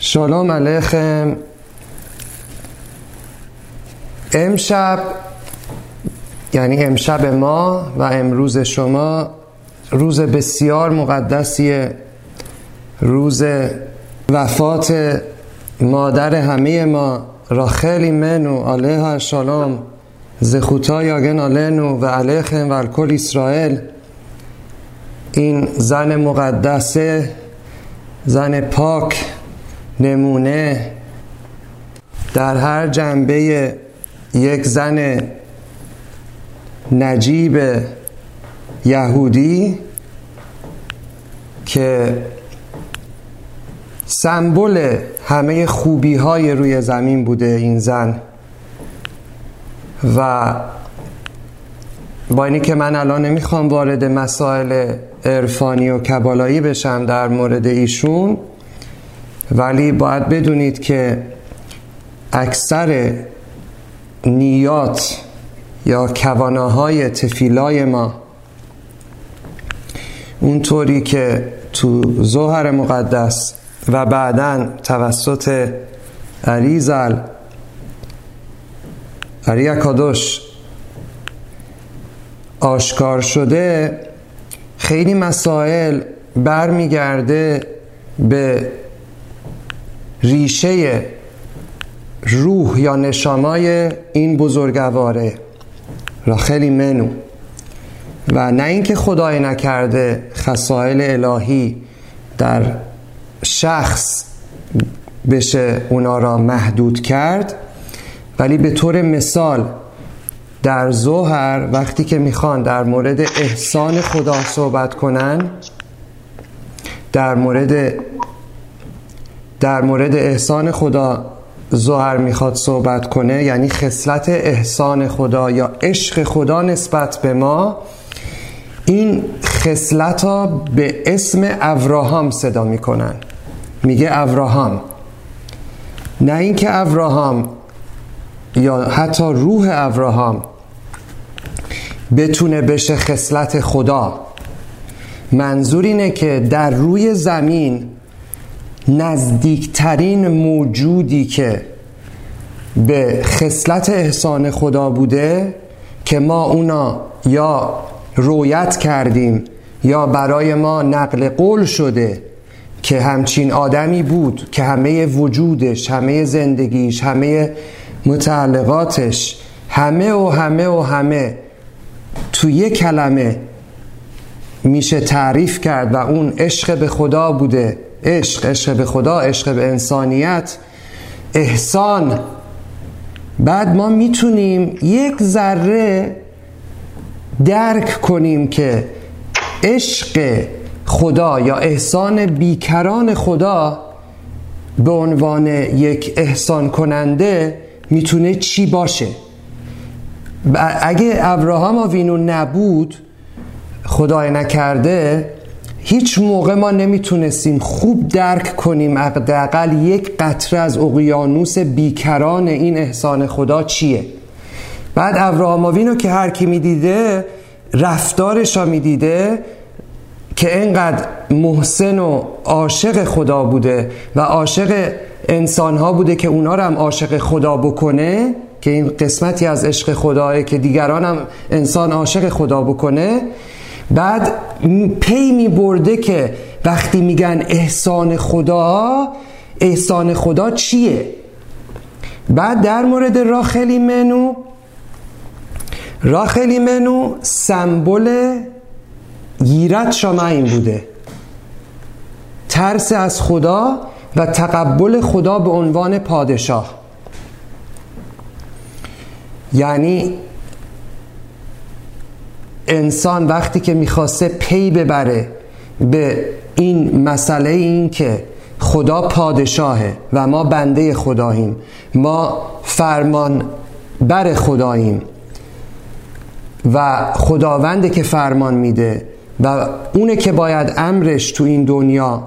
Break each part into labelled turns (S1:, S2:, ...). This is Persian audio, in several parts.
S1: شالوم علیکم. امشب یعنی امشب ما و امروز شما روز بسیار مقدسیه، روز وفات مادر همه ما راخل ایمنو علیها السلام، زخوتا یاگن آلنو و علیکم و الکل اسرائیل. این زن مقدسه، زن پاک، نمونه در هر جنبه یک زن نجیب یهودی که سمبل همه خوبی های روی زمین بوده این زن. و با اینی که من الان نمیخوام وارد مسائل عرفانی و کبالایی بشم در مورد ایشون، ولی باید بدونید که اکثر نیات یا کواناهای تفیلای ما اونطوری که تو زهر مقدس و بعداً توسط اریزل اریاکادوش آشکار شده، خیلی مسائل برمیگرده به ریشه روح یا نشامای این بزرگواره راخل ایمنو. و نه اینکه خدای نکرده خصائل الهی در شخص بشه اونا را محدود کرد، ولی به طور مثال در زهر وقتی که میخوان در مورد احسان خدا صحبت کنن، در مورد احسان خدا زهر میخواد صحبت کنه، یعنی خصلت احسان خدا یا عشق خدا نسبت به ما، این خصلت ها به اسم ابراهام صدا میکنن. میگه ابراهام، نه اینکه ابراهام یا حتی روح ابراهام بتونه بشه خصلت خدا. منظور اینه که در روی زمین نزدیکترین موجودی که به خصلت احسان خدا بوده که ما اونا یا رویت کردیم یا برای ما نقل قول شده که همچین آدمی بود که همه وجودش، همه زندگیش، همه متعلقاتش، همه تو یک کلمه میشه تعریف کرد و اون عشق به خدا بوده. عشق به خدا، عشق به انسانیت، احسان. بعد ما میتونیم یک ذره درک کنیم که عشق خدا یا احسان بیکران خدا به عنوان یک احسان کننده میتونه چی باشه. اگه ابراهام آوینو نبود، خدای نکرده، هیچ موقع ما نمیتونستیم خوب درک کنیم حداقل یک قطره از اقیانوس بیکران این احسان خدا چیه. بعد ابراهام آوینو که هر کی میدیده رفتارش ها میدیده که اینقدر محسن و عاشق خدا بوده و عاشق انسان ها بوده که اونا رو هم عاشق خدا بکنه، که این قسمتی از عشق خداه که دیگران هم انسان عاشق خدا بکنه. بعد پی می برده که وقتی میگن احسان خدا، احسان خدا چیه. بعد در مورد راخل ایمنو سمبل ییرت شمعین بوده، ترس از خدا و تقبل خدا به عنوان پادشاه. یعنی انسان وقتی که میخواسته پی ببره به این مسئله، این که خدا پادشاهه و ما بنده خداییم، ما فرمان بر خداییم و خداونده که فرمان میده و اونه که باید امرش تو این دنیا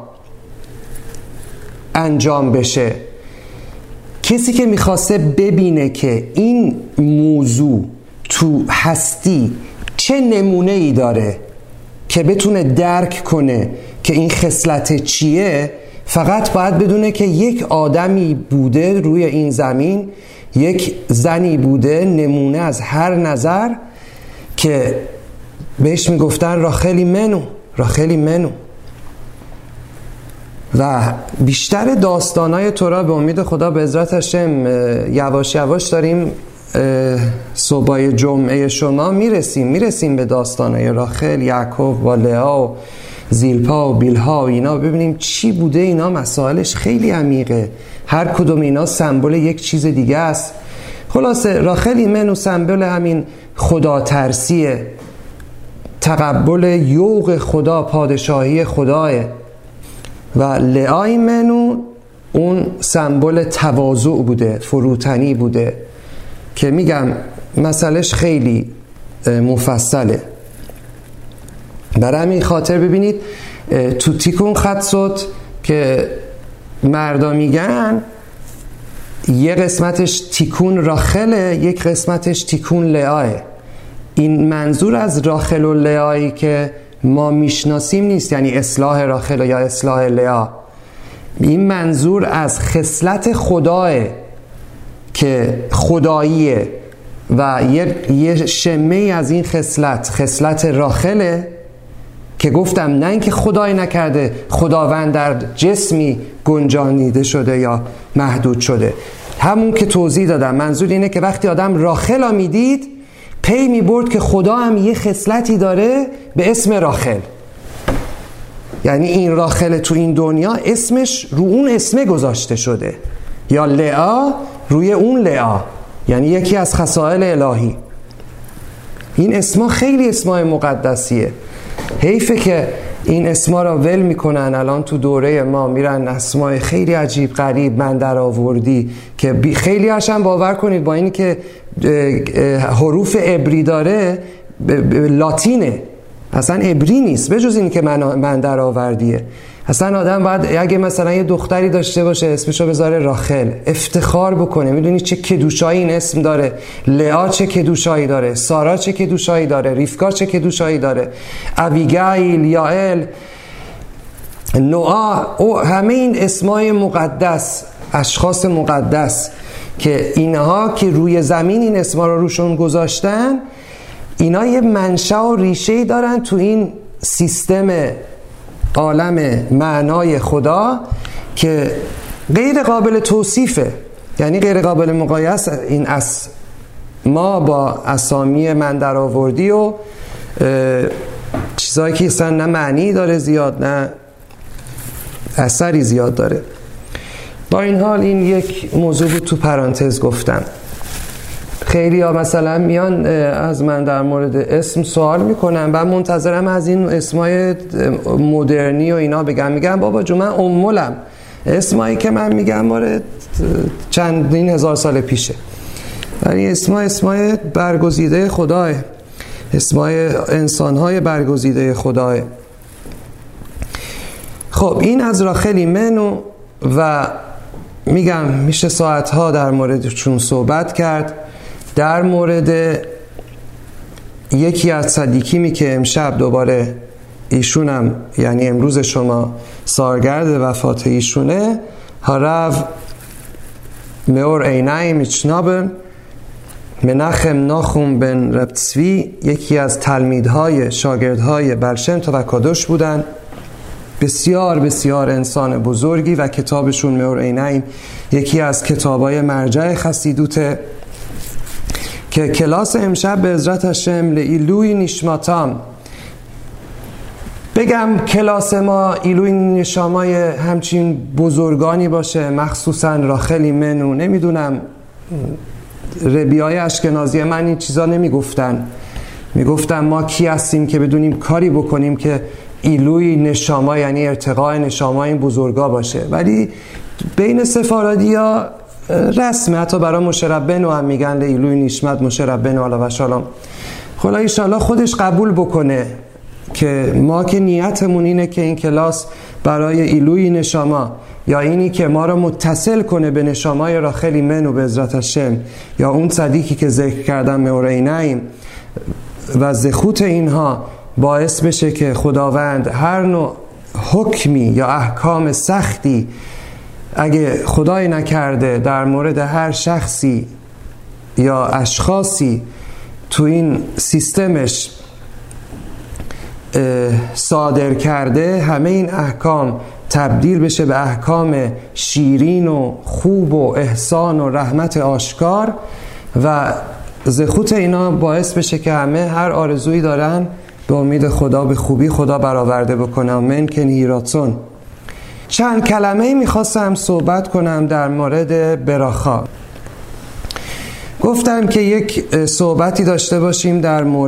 S1: انجام بشه. کسی که میخواسته ببینه که این موضوع تو هستی چه نمونه ای داره که بتونه درک کنه که این خصلت چیه، فقط باید بدونه که یک آدمی بوده روی این زمین، یک زنی بوده نمونه از هر نظر که بهش میگفتن راخل ایمنو. و بیشتر داستانای تورا به امید خدا به عزت هاشم یواش یواش داریم صبحای جمعه شما میرسیم به داستانای راخل، یعقوب و لئا و زیلپا و بیلها و اینا، ببینیم چی بوده. اینا مسائلش خیلی عمیقه، هر کدوم اینا سمبل یک چیز دیگه است. خلاصه راخل ایمنو سمبل همین خدا ترسیه، تقبل یوغ خدا، پادشاهی خداه. و لئا ایمنو اون سمبل تواضع بوده، فروتنی بوده که میگم مسئلهش خیلی مفصله. برای همین خاطر ببینید تو تیکون خطسوت که مردا میگن یه قسمتش تیکون راخله، یک قسمتش تیکون لئاه. این منظور از راخل و لئایی که ما میشناسیم نیست، یعنی اصلاح راخل یا اصلاح لئا. این منظور از خصلت خداه که خداییه و یه شمه از این خصلت راخله که گفتم نه اینکه خدای نکرده خداوند در جسمی گنجانیده شده یا محدود شده، همون که توضیح دادم. منظور اینه که وقتی آدم راخل ها میدید پی میبرد که خدا هم یه خصلتی داره به اسم راخل، یعنی این راخل تو این دنیا اسمش رو اون اسم گذاشته شده، یا لئا روی اون لئا، یعنی یکی از خصائل الهی. این اسما خیلی اسمای مقدسیه، حیفه که این اسما را ول میکنن. الان تو دوره ما میرن اسمای خیلی عجیب غریب من در آوردی که خیلی هاشم باور کنید با اینی که حروف عبری داره لاتینه، اصلا عبری نیست، بجز این که من در آوردیه. اصلا آدم باید اگه مثلا یه دختری داشته باشه اسمشو بذاره راخل، افتخار بکنه. میدونی چه کدوشایی این اسم داره؟ لئا چه کدوشایی داره، سارا چه کدوشایی داره، ریفکا چه کدوشایی داره، ابیگیل، یائل، نوآ، او همه این اسمای مقدس، اشخاص مقدس که اینها که روی زمین این اسما رو روشون گذاشتن، اینا یه منشأ و ریشه‌ای دارن تو این سیستم عالم معنای خدا که غیر قابل توصیفه، یعنی غیر قابل مقایسه. این ما با اسامی من در آوردی و چیزایی که اصلا نه معنی داره زیاد نه اثری زیاد داره. با این حال این یک موضوع بود تو پرانتز گفتم. خیلی ها مثلا میان از من در مورد اسم سوال میکنن و منتظرم از این اسمای مدرنی و اینا بگم. میگم بابا جو من امولم، اسمایی که من میگم مورد چندین هزار سال پیشه، ولی اسمای برگزیده خداه، اسمای انسانهای برگزیده خداه. خب این از راخل ایمنو و میگم میشه ساعتها در موردشون صحبت کرد. در مورد یکی از صدیکیمی که امشب دوباره ایشونم، یعنی امروز شما سالگرد وفات ایشونه، هارو مئور عینی میچنابن منخم ناخوم بن ربتسوی، یکی از تلمیدهای شاگردهای برشم تا و کادوش بودن. بسیار بسیار انسان بزرگی و کتابشون مئور عینی یکی از کتابای مرجع خسیدوته که کلاس امشب به عزت هاشم لعیلوی نیشماتام. بگم کلاس ما ایلوی نشامای همچین بزرگانی باشه، مخصوصا راخل ایمنو. نمیدونم ربیای اشکنازی من این چیزا نمیگفتن، میگفتن ما کی هستیم که بدونیم کاری بکنیم که ایلوی نشاما یعنی ارتقاء نشاما این بزرگا باشه. ولی بین سفارادی ها رسمه، حتی برای مشربنو هم میگن ایلوی نیشمت مشربنو علا و شالام. خدا ایشالله خودش قبول بکنه که ما که نیتمون اینه که این کلاس برای ایلوی نشاما یا اینی که ما رو متصل کنه به نشامای راخل ایمنو به عزت هاشم یا اون صدیقی که ذکر کردم مئور عینی و زخوت اینها باعث بشه که خداوند هر نوع حکمی یا احکام سختی اگه خدای نکرده در مورد هر شخصی یا اشخاصی تو این سیستمش صادر کرده، همه این احکام تبدیل بشه به احکام شیرین و خوب و احسان و رحمت آشکار و زخوت اینا باعث بشه که همه هر آرزویی دارن به امید خدا به خوبی خدا برآورده بکنه. من کنیراتون. چند کلمه میخواستم صحبت کنم در مورد براخا. گفتم که یک صحبتی داشته باشیم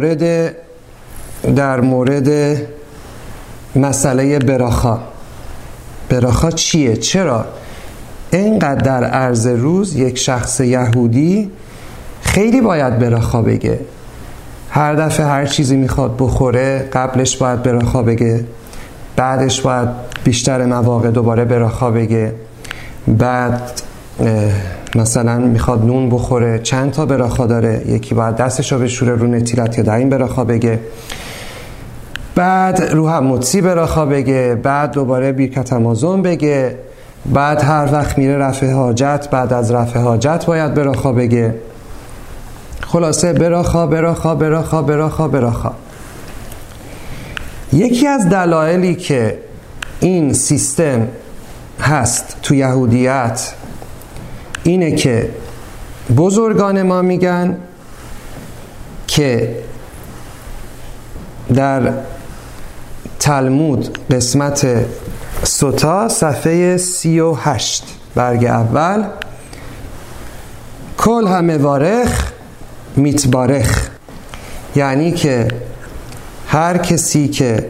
S1: در مورد مسئله براخا. براخا چیه؟ چرا اینقدر در عرض روز یک شخص یهودی خیلی باید براخا بگه؟ هر دفعه هر چیزی میخواد بخوره قبلش باید براخا بگه، بعدش باید بیشتر مواقع دوباره براخا بگه، بعد مثلا میخواد نون بخوره چند تا براخا داره، یکی باید دستشو بشوره رو نتیلت یا در این براخا بگه، بعد رو هموتسی براخا بگه، بعد دوباره بیرکت امازون بگه، بعد هر وقت میره رفع حاجت بعد از رفع حاجت باید براخا بگه. خلاصه براخا براخا براخا براخا براخا. یکی از دلایلی که این سیستم هست تو یهودیت اینه که بزرگان ما میگن که در تلمود قسمت سوتا صفحه 38 برگ اول، کل همه وارخ میتبارخ، یعنی که هر کسی که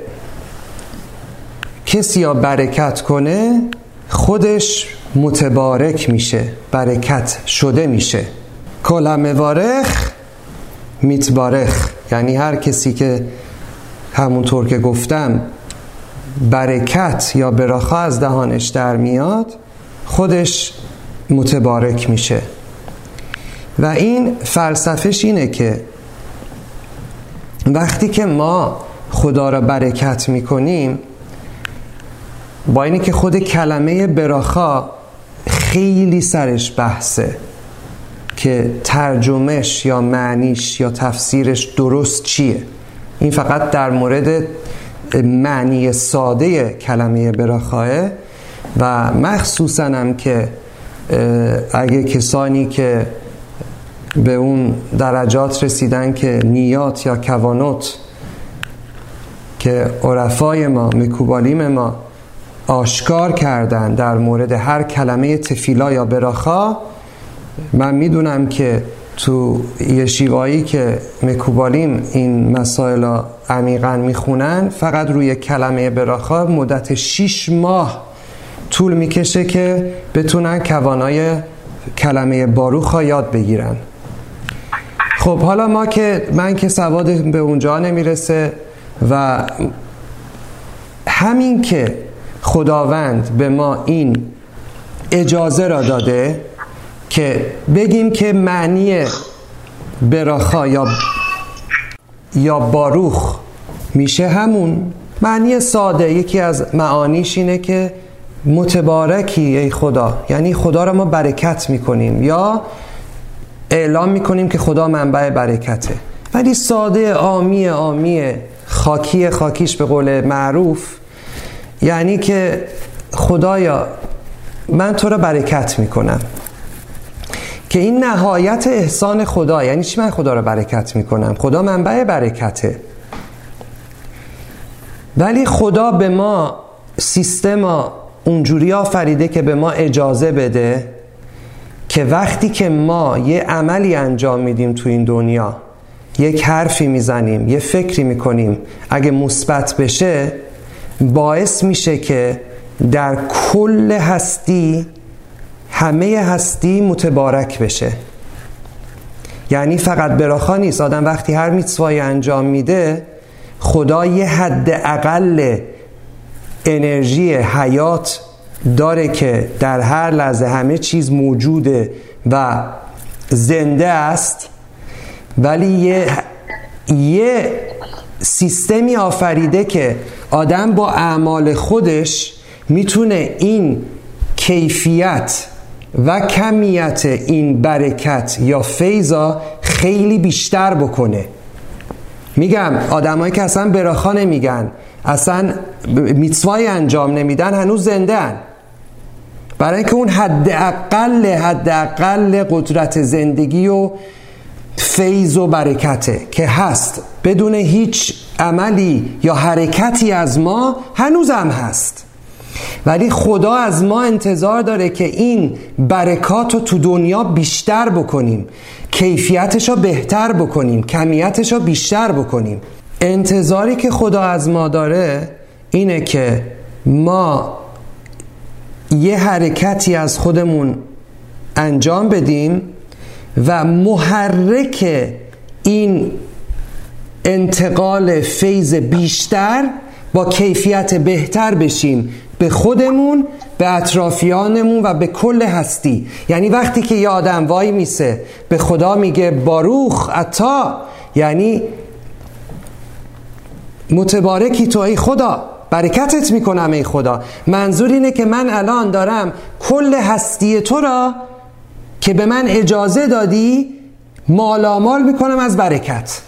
S1: کسی یا برکت کنه خودش متبارک میشه، برکت شده میشه. کل همه وارخ میتبارخ، یعنی هر کسی که همونطور که گفتم برکت یا براخا از دهانش در میاد خودش متبارک میشه. و این فلسفهش اینه که وقتی که ما خدا را برکت میکنیم، با اینی که خود کلمه براخا خیلی سرش بحثه که ترجمهش یا معنیش یا تفسیرش درست چیه، این فقط در مورد معنی ساده کلمه براخاه و مخصوصاً هم که اگه کسانی که به اون درجات رسیدن که نیات یا کوانوت که عرفای ما میکوبالیم ما آشکار کردن در مورد هر کلمه تفیلا یا براخا، من میدونم که تو یشیوایی که میکوبالیم این مسائل عمیقاً میخونن، فقط روی کلمه براخا مدت 6 ماه طول میکشه که بتونن کوانای کلمه باروخا یاد بگیرن. خب حالا من که سواد به اونجا نمیرسه و همین که خداوند به ما این اجازه را داده که بگیم که معنی براخا یا باروخ میشه همون معنی ساده. یکی از معانیش اینه که متبارکی ای خدا، یعنی خدا را ما برکت میکنیم یا اعلام میکنیم که خدا منبع برکته. ولی ساده عامی خاکیش به قول معروف یعنی که خدایا من تو را برکت میکنم، که این نهایت احسان خدا. یعنی چی من خدا را برکت میکنم؟ خدا منبع برکته. ولی خدا به ما سیستم اونجوری آفریده که به ما اجازه بده که وقتی که ما یه عملی انجام میدیم تو این دنیا، یک حرفی میزنیم، یه فکری میکنیم، اگه مثبت بشه باعث میشه که در کل هستی همه هستی متبارک بشه. یعنی فقط براخا نیست. آدم وقتی هر میتسوایی انجام میده، خدا یه حد اقل انرژی حیات داره که در هر لحظه همه چیز موجوده و زنده است، ولی یه سیستمی آفریده که آدم با اعمال خودش میتونه این کیفیت و کمیت این برکت یا فیضا خیلی بیشتر بکنه. میگم آدمایی که اصلا براخا نمیگن، اصلا میتوای انجام نمیدن، هنوز زنده هن، برای اینکه اون حداقل قدرت زندگی و فیض و برکته که هست، بدون هیچ عملی یا حرکتی از ما هنوز هم هست. ولی خدا از ما انتظار داره که این برکات رو تو دنیا بیشتر بکنیم، کیفیتش رو بهتر بکنیم، کمیتش رو بیشتر بکنیم. انتظاری که خدا از ما داره اینه که ما یه حرکتی از خودمون انجام بدیم و محرک این انتقال فیض بیشتر با کیفیت بهتر بشیم به خودمون، به اطرافیانمون و به کل هستی. یعنی وقتی که یه آدم وای میسه به خدا میگه باروخ اتا، یعنی متبارکی تو ای خدا، برکتت میکنم ای خدا. منظور اینه که من الان دارم کل هستی تو را که به من اجازه دادی مالامال میکنم از برکت.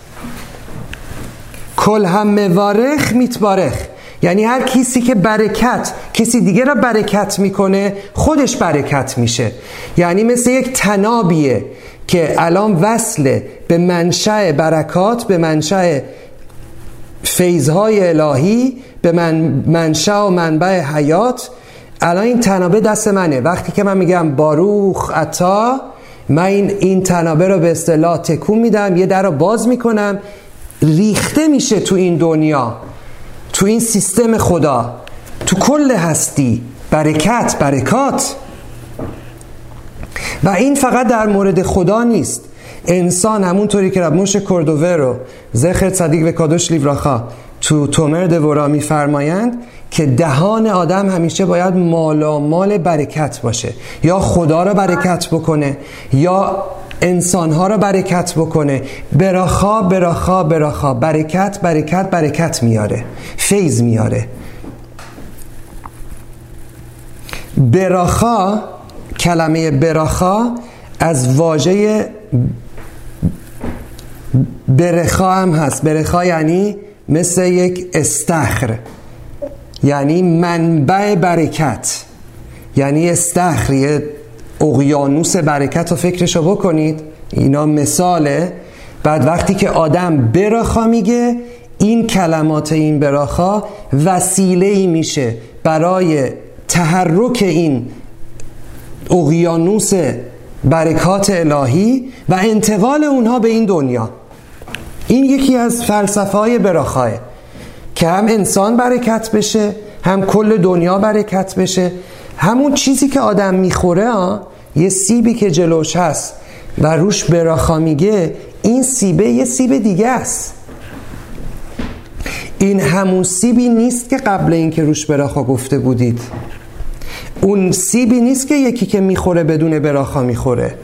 S1: کل هم موارخ میتبارخ، یعنی هر کسی که برکت کسی دیگه را برکت میکنه خودش برکت میشه. یعنی مثل یک تنابیه که الان وصله به منشأ برکات، به منشأ فیضهای الهی، به منشأ و منبع حیات. الان این تنابه دست منه. وقتی که من میگم باروخ اتا، من این تنابه رو به اصطلاح تکون میدم، یه در رو باز میکنم، ریخته میشه تو این دنیا، تو این سیستم خدا، تو کل هستی برکات. و این فقط در مورد خدا نیست. انسان همونطوری که رب موشه کردوبه رو زخر صدیق و کادوش لیوراخا تو تومر دورا میفرمایند که دهان آدم همیشه باید مالامال برکت باشه، یا خدا رو برکت بکنه یا انسانها رو برکت بکنه. براخا براخا براخا، برکت میاره، فیض میاره. براخا، کلمه براخا از واژه برخا هم هست. برخا یعنی مثل یک استخر، یعنی منبع برکت، یعنی استخر، یه اقیانوس برکت رو فکرشو بکنید. اینا مثاله. بعد وقتی که آدم براخا میگه، این کلمات این براخا وسیله‌ای میشه برای تحرک این اقیانوس برکات الهی و انتقال اونها به این دنیا. این یکی از فلسفه‌های براخاه که هم انسان برکت بشه، هم کل دنیا برکت بشه. همون چیزی که آدم میخوره، یه سیبی که جلوش هست و روش براخا میگه، این سیبه یه سیب دیگه است. این همون سیبی نیست که قبل این که روش براخا گفته بودید. اون سیبی نیست که یکی که میخوره بدون براخا میخوره.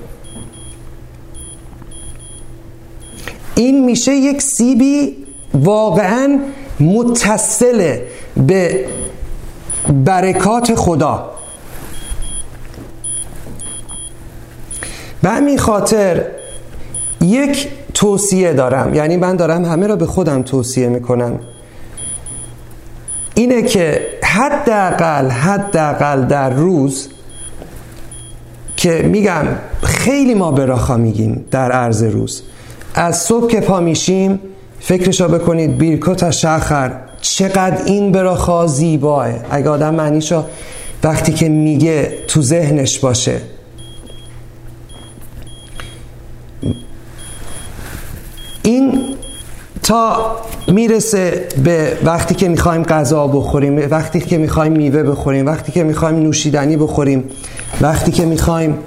S1: این میشه یک سیبی واقعا متصل به برکات خدا. به همین خاطر یک توصیه دارم، یعنی من دارم همه را به خودم توصیه میکنم، اینه که حداقل در روز که میگم خیلی ما براخا میگیم در عرض روز، از صبح که پا میشیم فکرشو بکنید بیرکوت شخر، چقدر این براخا زیباه. اگه آدم معنیشو وقتی که میگه تو ذهنش باشه. این تا میرسه به وقتی که میخوایم غذا بخوریم، وقتی که میخوایم میوه بخوریم، وقتی که میخوایم نوشیدنی بخوریم، وقتی که میخوایم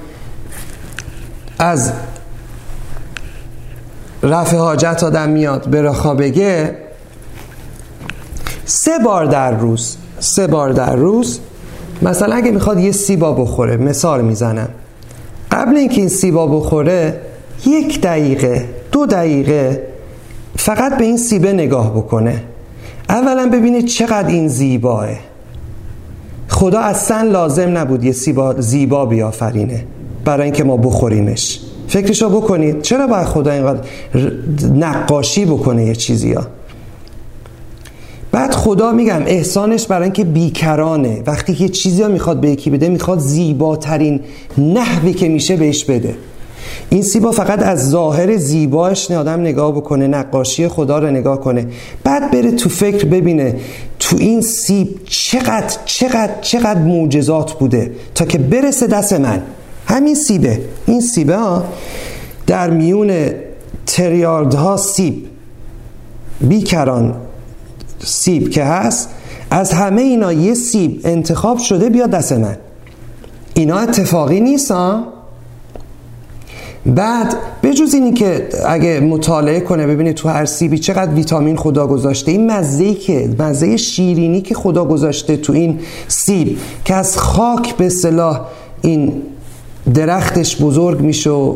S1: از رفع حاجت آدم میاد براخا بگه. 3 بار در روز مثلا اگه میخواد یه سیبا بخوره، مثال میزنم، قبل اینکه این سیبا بخوره 1 دقیقه 2 دقیقه فقط به این سیبه نگاه بکنه. اولا ببینید چقدر این زیباه. خدا اصلا لازم نبود یه زیبا بیافرینه برای اینکه ما بخوریمش. فکرشو بکنید چرا باید خدا اینقدر نقاشی بکنه یه چیزی ها؟ بعد خدا میگم احسانش برای اینکه بیکرانه. وقتی یه چیزی ها میخواد به یکی بده میخواد زیباترین نحوی که میشه بهش بده. این سیبا فقط از ظاهر زیباش آدم نگاه بکنه، نقاشی خدا رو نگاه کنه، بعد بره تو فکر ببینه تو این سیب چقدر معجزات بوده تا که برسه دست من. همین سیبه، این سیبه ها در میون تریاردها سیب، بیکران سیب که هست، از همه اینا یه سیب انتخاب شده بیاد دست من. اینا اتفاقی نیست ها. بعد بجز اینی که اگه مطالعه کنه ببینید تو هر سیبی چقدر ویتامین خدا گذاشته، این مزه شیرینی که خدا گذاشته تو این سیب که از خاک به اصطلاح این درختش بزرگ میشه و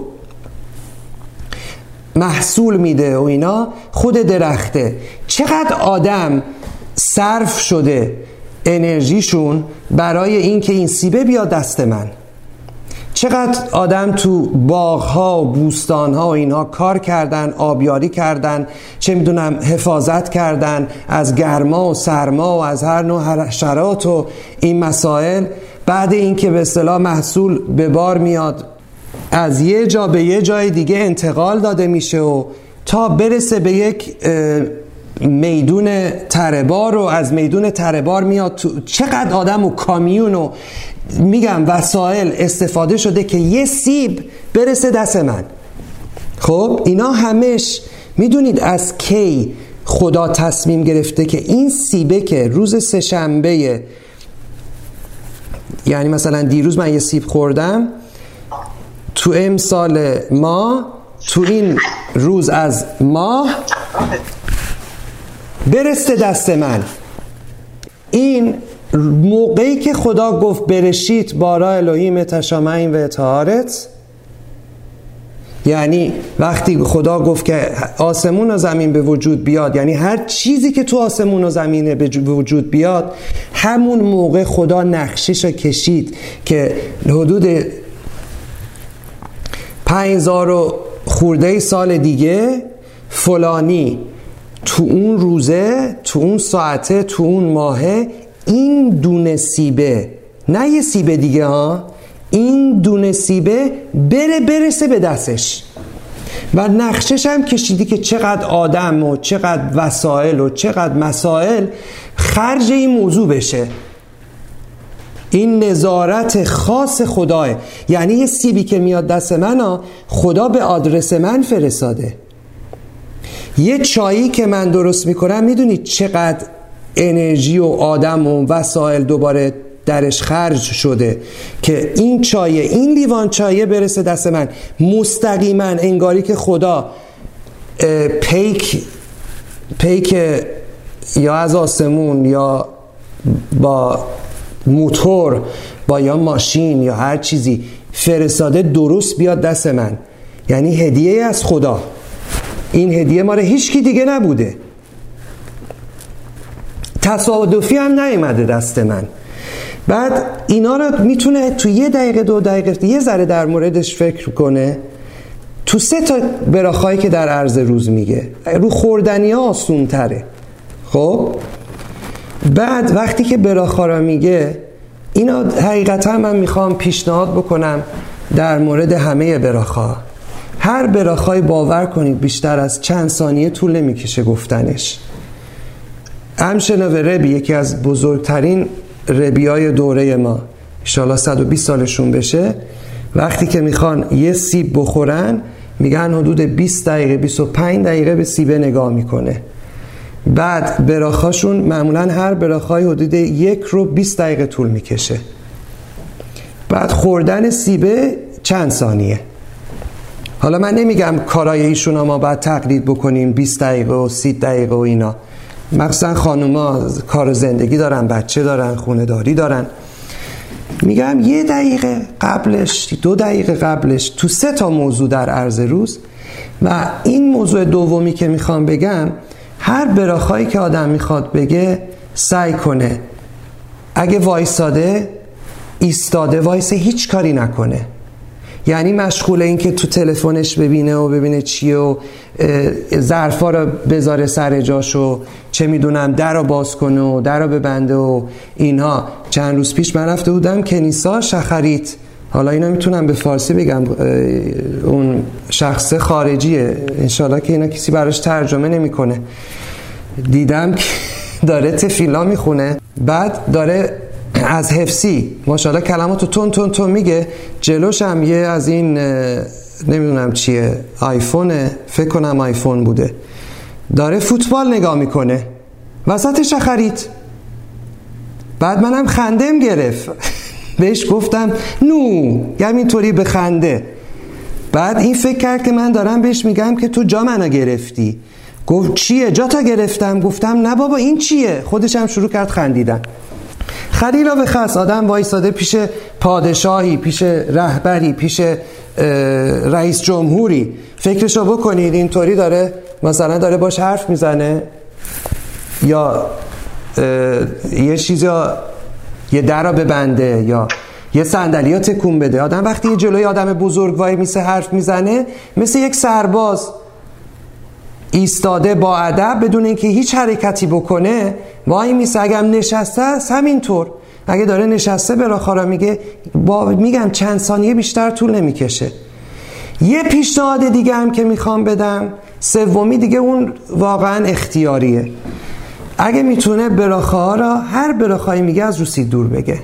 S1: محصول میده و اینا، خود درخته. چقدر آدم صرف شده انرژیشون برای این که این سیبه بیاد دست من. چقدر آدم تو باغ‌ها و بوستان‌ها و اینها کار کردن، آبیاری کردن، چه میدونم حفاظت کردن از گرما و سرما و از هر نوع حشرات و این مسائل. بعد اینکه به اصطلاح محصول به بار میاد از یه جا به یه جای دیگه انتقال داده میشه و تا برسه به یک میدون تره‌بار و از میدون تره‌بار میاد تو. چقدر آدم و کامیون و میگم وسایل استفاده شده که یه سیب برسه دست من. خب اینا همش میدونید از کی خدا تصمیم گرفته که این سیبه که روز سه‌شنبه، یعنی مثلا دیروز من یه سیب خوردم، تو امسال ماه تو این روز از ماه برسته دست من. این موقعی که خدا گفت برشید بارا الهیم تشامین و طهارت، یعنی وقتی خدا گفت که آسمون و زمین به وجود بیاد، یعنی هر چیزی که تو آسمون و زمین به وجود بیاد، همون موقع خدا نقشش رو کشید که حدود 5000 خورده سال دیگه فلانی تو اون روزه، تو اون ساعته، تو اون ماهه، این دونه سیبه، نه یه سیبه دیگه ها، این دونه سیبه برسه به دستش. و نقشش هم کشیدی که چقدر آدم و چقدر وسایل و چقدر مسائل خرج این موضوع بشه. این نظارت خاص خداه. یعنی یه سیبی که میاد دست من خدا به آدرس من فرستاده. یه چایی که من درست میکنم میدونید چقدر انرژی و آدم و وسایل دوباره درش خرج شده که این چایه، این لیوان چایه برسه دست من مستقیما. انگاری که خدا پیک یا از آسمون یا با موتور با یا ماشین یا هر چیزی فرستاده درست بیاد دست من. یعنی هدیه از خدا. این هدیه مال هیچ کی دیگه نبوده، تصادفی هم نیامده دست من. بعد اینا رو میتونه تو 1 دقیقه 2 دقیقه یه ذره در موردش فکر کنه. تو 3 تا براخایی که در عرض روز میگه، رو خوردنی ها آسون تره. خب بعد وقتی که براخا رو میگه، اینا حقیقتا من میخوام پیشنهاد بکنم در مورد همه براخا. هر براخای باور کنید بیشتر از چند ثانیه طول نمیکشه گفتنش. همشنو ربی، یکی از بزرگترین ربیای دوره ما، انشاءالله 120 سالشون بشه، وقتی که میخوان یه سیب بخورن میگن حدود 20 دقیقه 25 دقیقه به سیبه نگاه میکنه. بعد براخاشون معمولا هر براخای حدود 1 رو 20 دقیقه طول میکشه. بعد خوردن سیبه چند ثانیه. حالا من نمیگم کارای ایشون ما باید تقلید بکنیم 20 دقیقه و 30 دقیقه و اینا، مخصوصا خانوما کار زندگی دارن، بچه دارن، خونه داری دارن. میگم 1 دقیقه قبلش، 2 دقیقه قبلش، تو 3 تا موضوع در عرض روز. و این موضوع دومی که میخوام بگم، هر براخایی که آدم میخواد بگه سعی کنه اگه وایساده ایستاده وایسه، هیچ کاری نکنه. یعنی مشغول این که تو تلفنش ببینه چیه و ظرفا رو بذاره سر جاش و چه میدونم در رو باز کنه و در رو ببنده و اینها. چند روز پیش من رفته بودم کنیسا شخریت، حالا اینا میتونم به فارسی بگم، اون شخص خارجیه، انشالله که اینا کسی براش ترجمه نمیکنه. دیدم که داره تفیلا میخونه، بعد داره از حفظی ماشاءالله کلماتو تون میگه، جلوش هم یه از این نمیدونم چیه، آیفونه، فکر کنم آیفون بوده، داره فوتبال نگاه میکنه وسط شخریت. بعد منم خندم گرفت بهش گفتم نو همینطوری به خنده. بعد این فکر کرد که من دارم بهش میگم که تو جا منو گرفتی. گفت چیه جا تا گرفتم؟ گفتم نه بابا این چیه. خودش هم شروع کرد خندیدن. خلیلا به خص آدم وایساده پیش پادشاهی، پیش رهبری، پیش رئیس جمهوری، فکرشو بکنید اینطوری داره مثلا داره باش حرف میزنه یا یه چیزی، یه در رو ببنده یا یه صندلی رو تکون بده. آدم وقتی یه جلوی آدم بزرگ وای میسه حرف میزنه، مثل یک سرباز ایستاده با ادب بدون اینکه هیچ حرکتی بکنه وای میسه. اگه هم نشسته است همینطور، اگه داره نشسته براخارا میگه میگم چند ثانیه بیشتر طول نمیکشه. یه پیشنهاد دیگه هم که میخوام بدم، سومی دیگه، اون واقعا اختیاریه. اگه میتونه براخا را هر براخایی میگه از روسی دور بگه.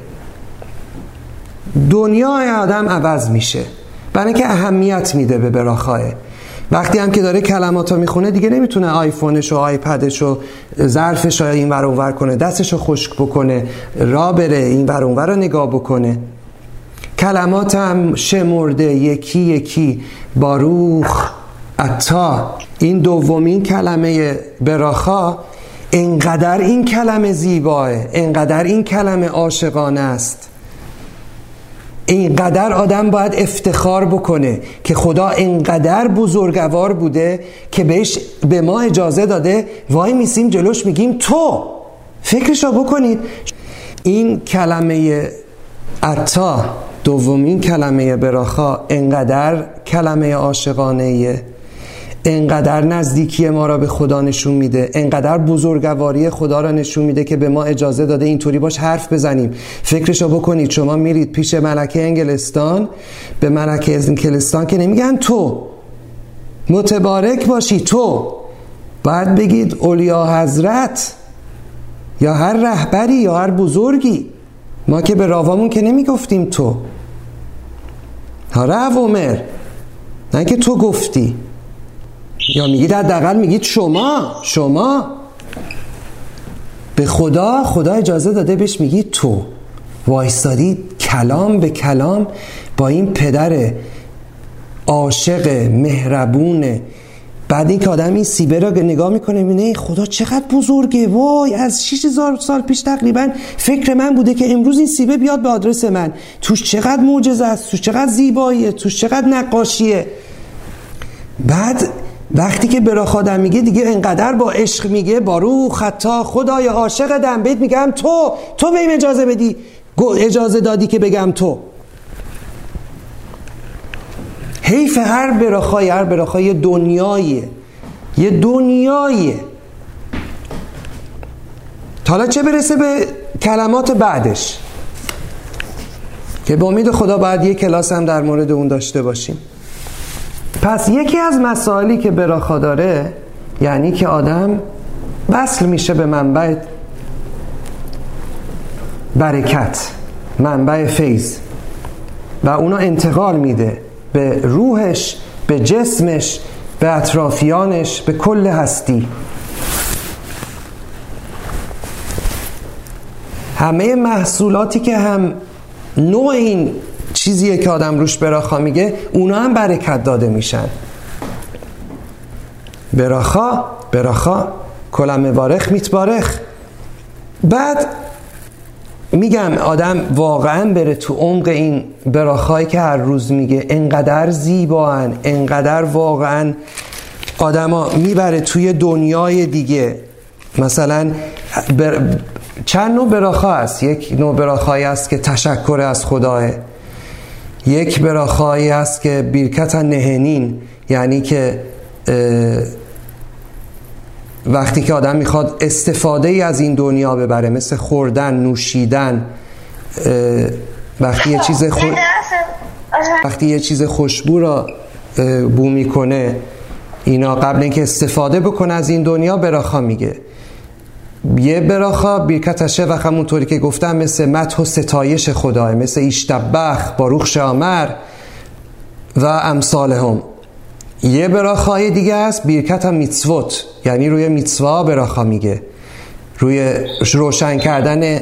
S1: دنیای آدم عوض میشه برای اینکه اهمیت میده به براخاه. وقتی هم که داره کلماتو میخونه دیگه نمیتونه آیفونش و آیپدش و ظرفش رو این ور اون ور کنه، دستش رو خشک بکنه، را بره این ور اون ور رو نگاه بکنه. کلمات هم شمرده یکی یکی. باروخ اتا، این دومین کلمه براخا، انقدر این کلمه زیباه، انقدر این کلمه عاشقانه است، اینقدر آدم باید افتخار بکنه که خدا اینقدر بزرگوار بوده که به ما اجازه داده وای میسیم جلوش میگیم تو. فکرشو بکنید. این کلمه عطا، دومین کلمه براخا، اینقدر کلمه عاشقانه‌ایه، اینقدر نزدیکی ما را به خدا نشون میده، اینقدر بزرگواری خدا را نشون میده که به ما اجازه داده اینطوری باش حرف بزنیم. فکرشو بکنید شما میرید پیش ملکه انگلستان، به ملکه انگلستان که نمیگن تو، متبارک باشی تو، باید بگید اولیا حضرت یا هر رهبری یا هر بزرگی. ما که به راوامون که نمیگفتیم تو، ها رو عمر، نه که تو گفتی، یا میگید حداقل میگید شما. به خدا اجازه داده بهش میگید تو. وایستادی کلام به کلام با این پدر عاشق مهربونه. بعد این که آدم این سیبه را نگاه میکنه میبینه خدا چقدر بزرگه، وای از 6000 سال پیش تقریبا فکر من بوده که امروز این سیبه بیاد به آدرس من. توش چقدر معجزه است، توش چقدر زیباییه، توش چقدر نقاشیه. بعد وقتی که براخادم میگه دیگه انقدر با عشق میگه باروخ خطا، خدای عاشق دم بیت میگم تو بهم اجازه بدی، اجازه دادی که بگم تو. حیف هر براخای دنیاییه، یه دنیاییه. حالا چه برسه به کلمات بعدش که به امید خدا باید یه کلاس هم در مورد اون داشته باشیم. پس یکی از مسائلی که براخا داره، یعنی که آدم وصل میشه به منبع برکت، منبع فیض، و اونا انتقال میده به روحش، به جسمش، به اطرافیانش، به کل هستی. همه محصولاتی که هم نوع این چیزیه که آدم روش براخا میگه، اونا هم برکت داده میشن. براخا کلم بارخ میتبارخ. بعد میگم آدم واقعا بره تو عمق این براخایی که هر روز میگه، انقدر زیبان، انقدر واقعا آدما میبره توی دنیای دیگه. مثلا چند نوع براخا هست. یک نوع براخایی هست که تشکر از خداه، یک براخایی هست که بیرکت نهنین، یعنی که وقتی که آدم میخواد استفاده ای از این دنیا ببره، مثل خوردن، نوشیدن، وقتی یه چیز خوشبو را بو میکنه، اینا قبل اینکه استفاده بکنه از این دنیا براخا میگه. یه براخا بیرکتشه و همونطوری که گفتم مثل مدح و ستایش خداه، مثل ایشتبخ، باروخ شامر و امثالهم. یه براخای دیگه هست بیرکت میتسوت، یعنی روی میتسوا براخا میگه، روی روشن کردن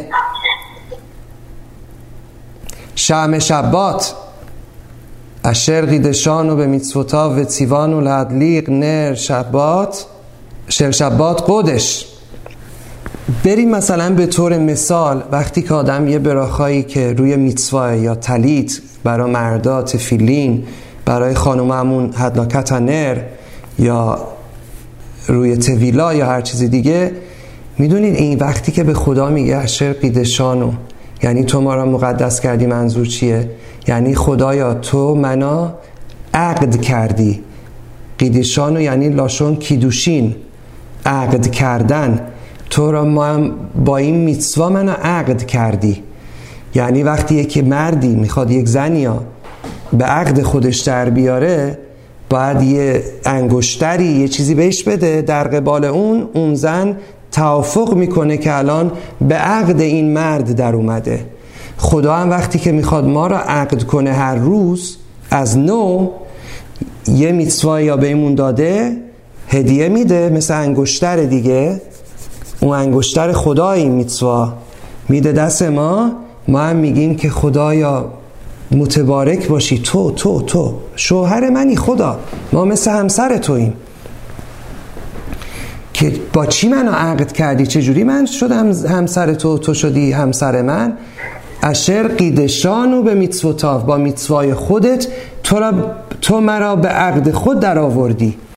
S1: شعم شبات، اشر قیدشان و به میتسوتا و تیوان و لدلیق نر شبات شل شبات قدش. بریم مثلا به طور مثال وقتی که آدم یه براخایی که روی میتسوا یا تلیت برای مردا، تفیلین برای خانم همون هدلاکت نر، یا روی تویلا یا هر چیز دیگه، میدونید این وقتی که به خدا میگه اشر قیدشانو، یعنی تو ما را مقدس کردی، منظور چیه؟ یعنی خدایا تو منا عقد کردی. قیدشانو یعنی لاشون کیدوشین، عقد کردن. تو را ما هم با این میتسوا منا عقد کردی. یعنی وقتی که مردی میخواد یک زنیا به عقد خودش در بیاره، باید یه انگشتری یه چیزی بهش بده، در قبال اون زن توافق میکنه که الان به عقد این مرد در اومده. خدا هم وقتی که میخواد ما را عقد کنه هر روز از نو، یه میتسوا یا بهمون داده، هدیه میده، مثل انگشتر دیگه، اون انگشتر خدا این میتسوا میده دست ما هم میگیم که خدایا متبارک باشی، تو شوهر منی خدا، ما مثل همسر توییم. که با چی منو عقد کردی؟ چجوری من شدم همسر تو شدی همسر من؟ اشر قیدشانو به میتسوتاف، با میتسوای خودت تو مرا به عقد خود در آوردی.